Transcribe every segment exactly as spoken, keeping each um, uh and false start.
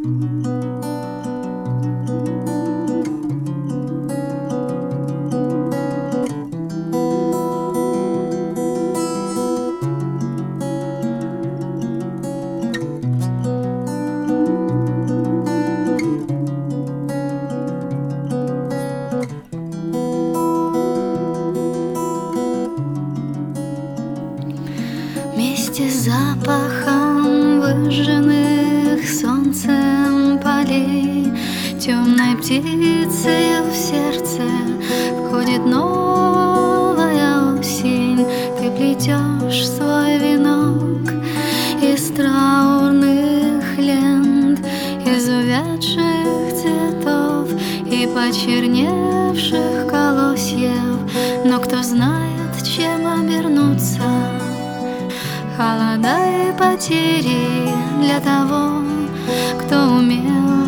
Вместе с запахом выжженных солнцем полей, темной птицей в сердце входит новая осень. Ты плетешь свой венок из траурных лент, из увядших цветов и почерневших колосьев. Но кто знает, чем обернуться холода и потери для того, кто умел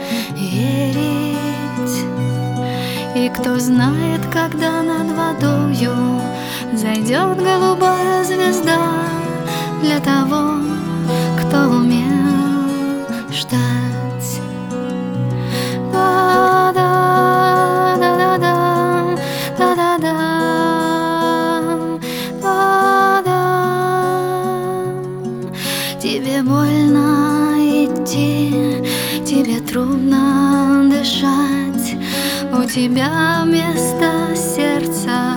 верить. И кто знает, когда над водою зайдет голубая звезда для того, кто умел ждать. Да-да-да-да-да, да-да-да. Тебе больно идти, тебе трудно дышать, у тебя вместо сердца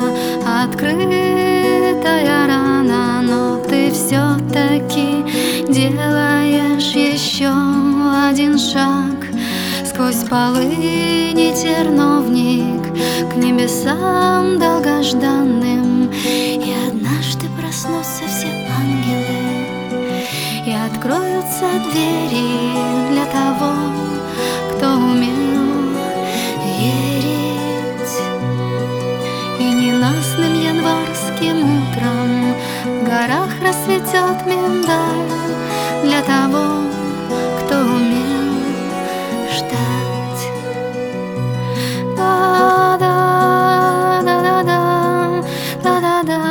открытая рана, но ты все-таки делаешь еще один шаг сквозь полыни терновник к небесам долгожданным. И однажды проснутся все ангелы, и откроются двери для того, кто умел верить. И ненастным январским утром в горах расцветет миндаль для того, кто умел ждать. Да-да-да-да-да, да-да-да.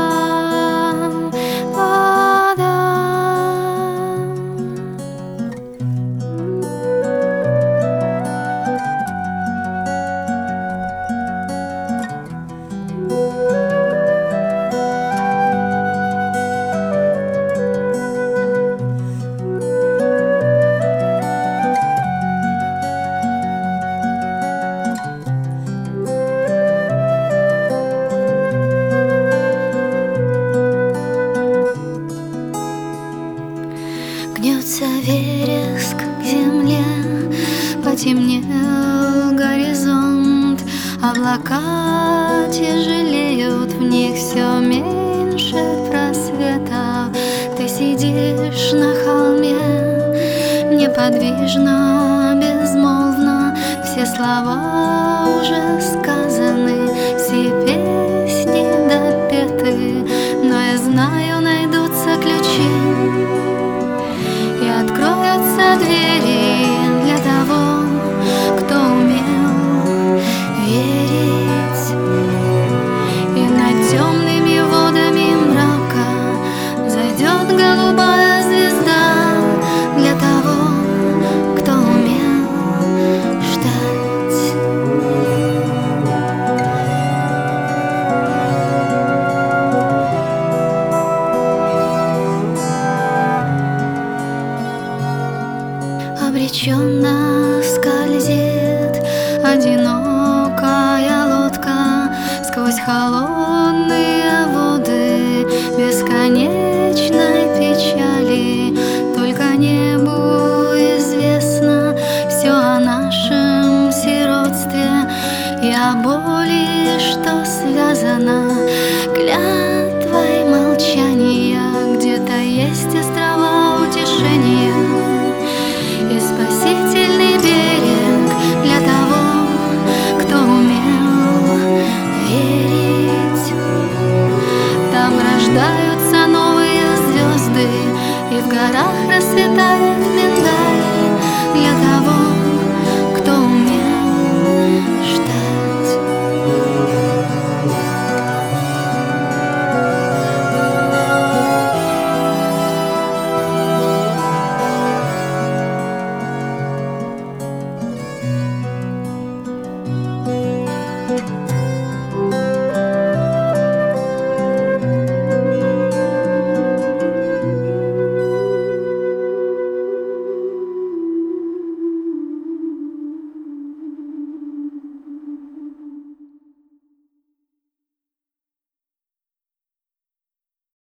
Гнется вереск к земле, потемнел горизонт, облака тяжелеют, в них все меньше просвета. Ты сидишь на холме, неподвижно, безмолвно, все слова уже сказаны, все песни допеты, но я знаю, найдутся ключи, и откроются двери для того, кто умел верить. И над темными водами мрака зайдет голубая звезда для того, кто умел ждать. Обреченно скользит одинокая лодка сквозь холодные воды бесконечной печали. Только небу известно все о нашем сиротстве и о боли, что связано клятвой молчания. Где-то есть острова утешения и спасительный берег для того, кто умел верить. Там рождаются новые звезды, и в горах расцветает миндаль для того,